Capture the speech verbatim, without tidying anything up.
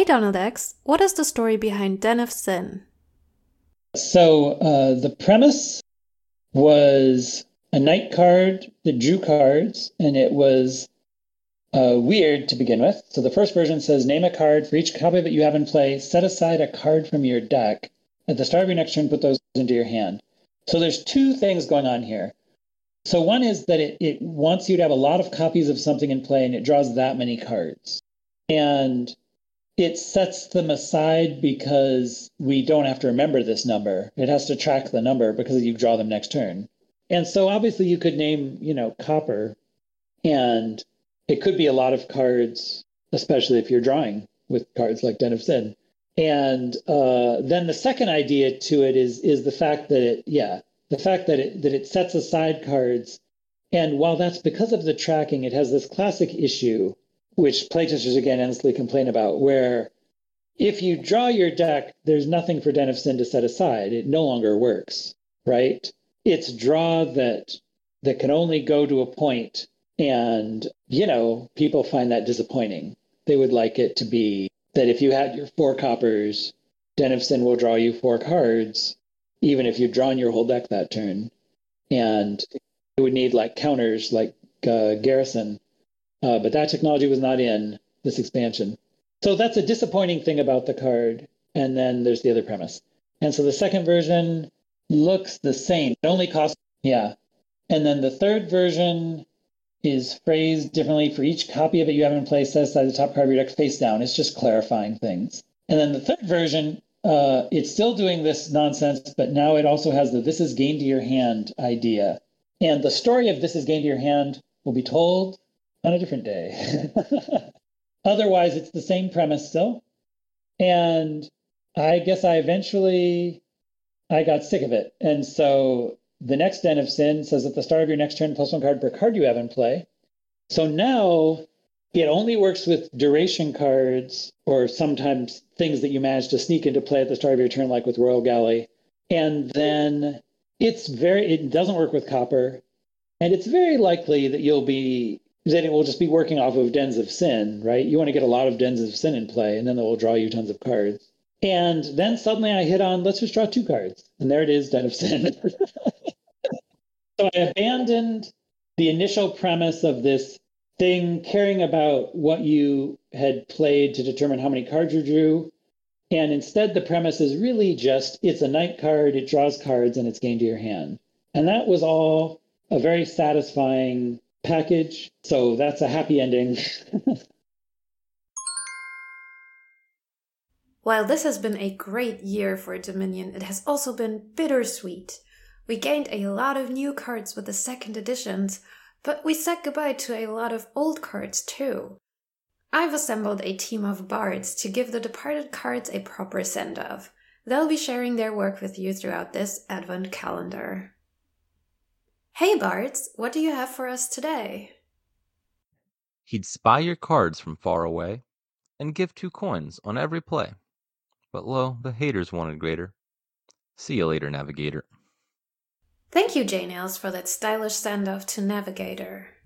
Donald X, what is the story behind Den of Sin? So uh, the premise was a knight card that drew cards, and it was uh, weird to begin with. So the first version says, name a card for each copy that you have in play, set aside a card from your deck. At the start of your next turn, put those into your hand. So there's two things going on here. So one is that it, it wants you to have a lot of copies of something in play, and it draws that many cards. And it sets them aside because we don't have to remember this number. It has to track the number because you draw them next turn. And so obviously you could name, you know, copper, and it could be a lot of cards, especially if you're drawing with cards like Den of Sin. And uh, then the second idea to it is is the fact that it, yeah, the fact that it that it sets aside cards. And while that's because of the tracking, it has this classic issue, which playtesters again endlessly complain about, where if you draw your deck, there's nothing for Den of Sin to set aside. It no longer works, right? It's draw that that can only go to a point, and, you know, people find that disappointing. They would like it to be that if you had your four coppers, Den of Sin will draw you four cards, even if you've drawn your whole deck that turn. And it would need like counters like uh, Garrison. Uh, but that technology was not in this expansion. So that's a disappointing thing about the card. And then there's the other premise. And so the second version looks the same. It only costs, yeah. And then the third version is phrased differently. For each copy of it you have in play, set aside the top card of your deck face down. It's just clarifying things. And then the third version, uh, it's still doing this nonsense, but now it also has the this is gained to your hand idea. And the story of this is gained to your hand will be told on a different day. Otherwise, it's the same premise still. And I guess I eventually, I got sick of it. And so the next Den of Sin says at the start of your next turn, plus one card per card you have in play. So now it only works with duration cards or sometimes things that you manage to sneak into play at the start of your turn, like with Royal Galley. And then it's very, it doesn't work with copper. And it's very likely that you'll be, that it will just be working off of Dens of Sin, right? You want to get a lot of Dens of Sin in play, and then it will draw you tons of cards. And then suddenly I hit on, let's just draw two cards. And there it is, Den of Sin. So I abandoned the initial premise of this thing, caring about what you had played to determine how many cards you drew. And instead, the premise is really just, it's a knight card, it draws cards, and it's gained to your hand. And that was all a very satisfying package. So that's a happy ending. While this has been a great year for Dominion, it has also been bittersweet. We gained a lot of new cards with the second editions, but we said goodbye to a lot of old cards too. I've assembled a team of bards to give the departed cards a proper send-off. They'll be sharing their work with you throughout this advent calendar. Hey bards, what do you have for us today? He'd spy your cards from far away and give two coins on every play. But lo, the haters wanted greater. See you later, Navigator. Thank you, J-Nails, for that stylish send-off to Navigator.